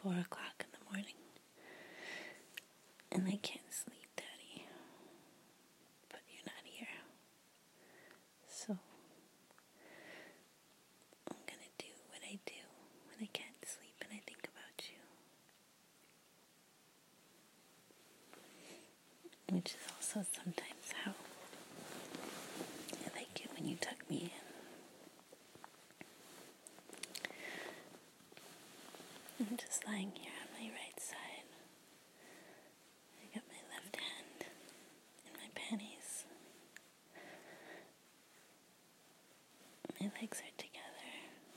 4 o'clock in the morning. And I can't sleep, Daddy. But you're not here. So I'm gonna do what I do when I can't sleep and I think about you. Which is also sometimes how I like it when you tuck me in. I'm just lying here on my right side. I got my left hand in my panties. My legs are together.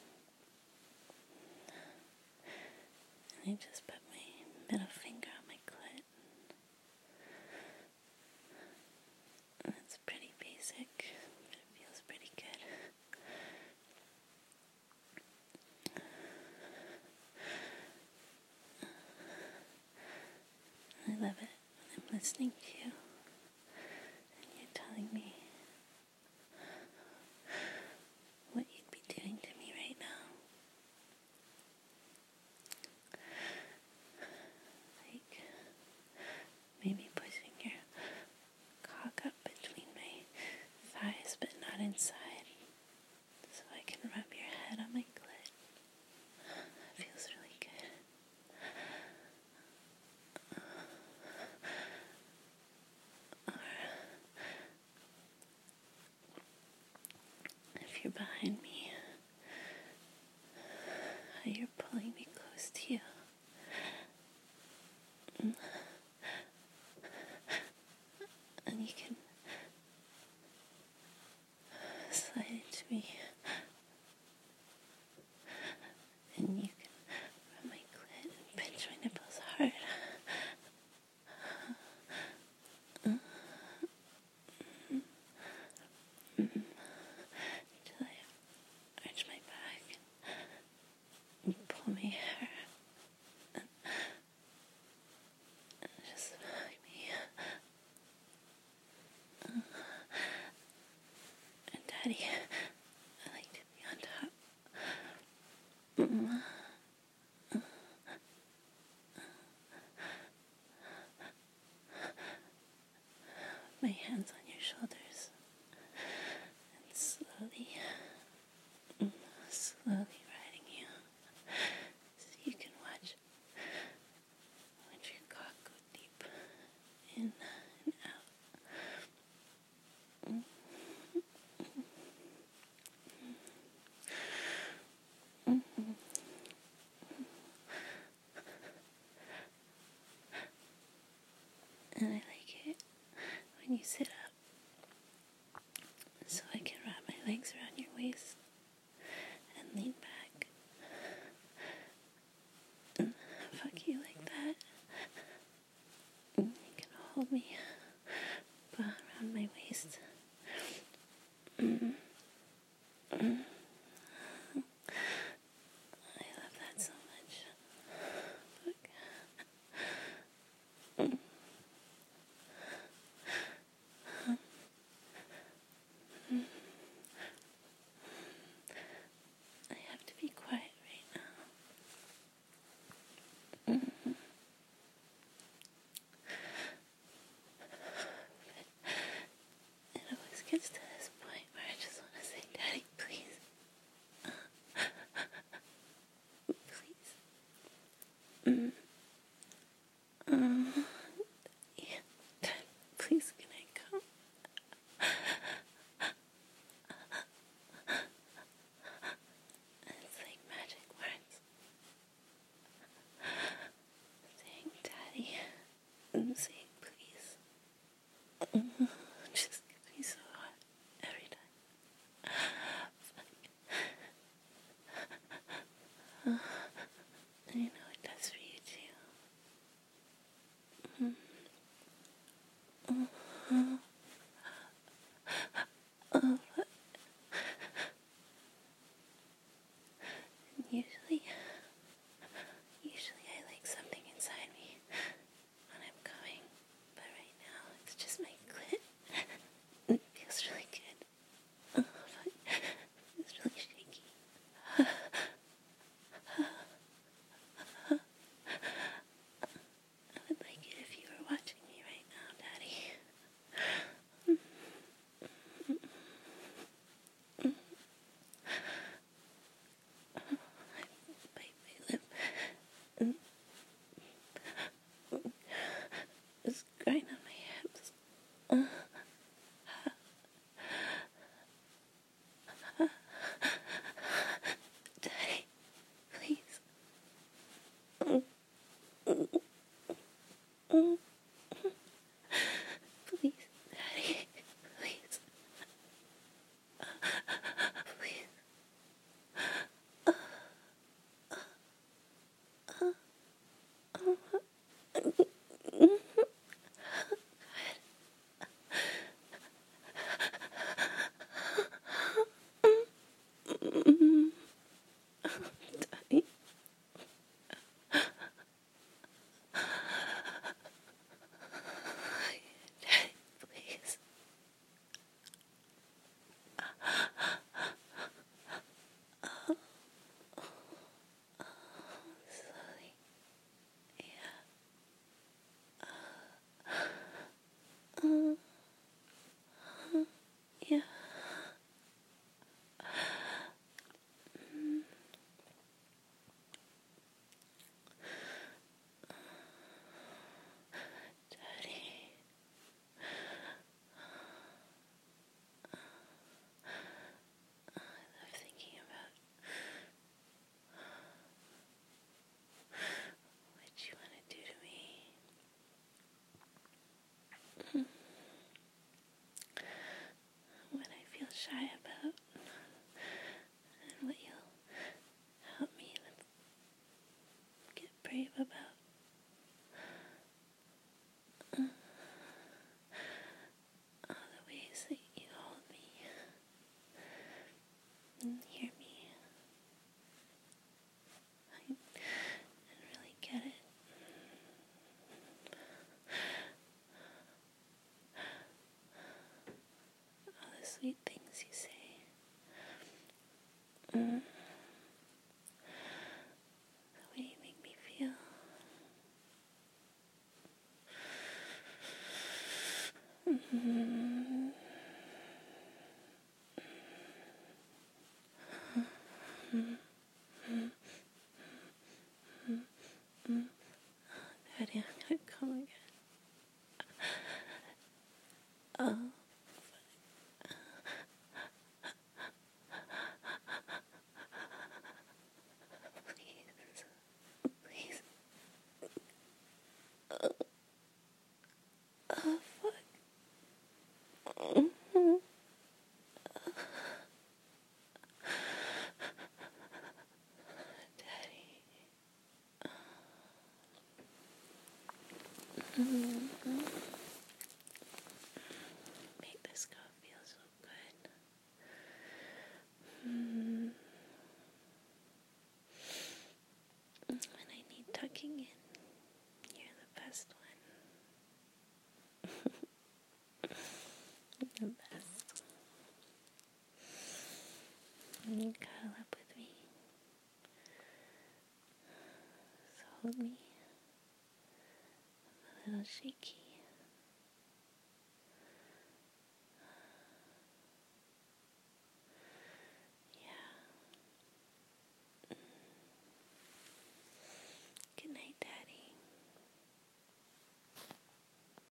And I just put my middle finger on my clit. And it's pretty basic, but it feels pretty good. I love it when I'm listening to you and you're telling me what you'd be doing to me right now. Like maybe pushing your cock up between my thighs but not inside so I can rub your head on my clit. That feels really good. If you're behind me, how you're pulling me close to you. And you can slide into me. And you can rub my clit and pinch my nipples hard. Till I arch my back and pull my hair. And just hug me. And Daddy, I like to be on top. My hands on your shoulders. And slowly riding you. So you can watch your cock go deep in and out. And I like it when you sit up so I can wrap my legs around your waist and lean back and fuck you like that. And you can hold me around my waist. I love that so much. Look. I have to be quiet right now. It always gets to this point where I just want to say, Daddy, please. Please. Yeah. Dad, please, can I come? It's like magic words. Saying Daddy and saying please. Just gets me so hot every time. I know it does for you too. Usually I like something inside me when I'm going, but right now it's just my clit. It feels really good. But it's really shaky. and cuddle up with me. So hold me. I'm a little shaky.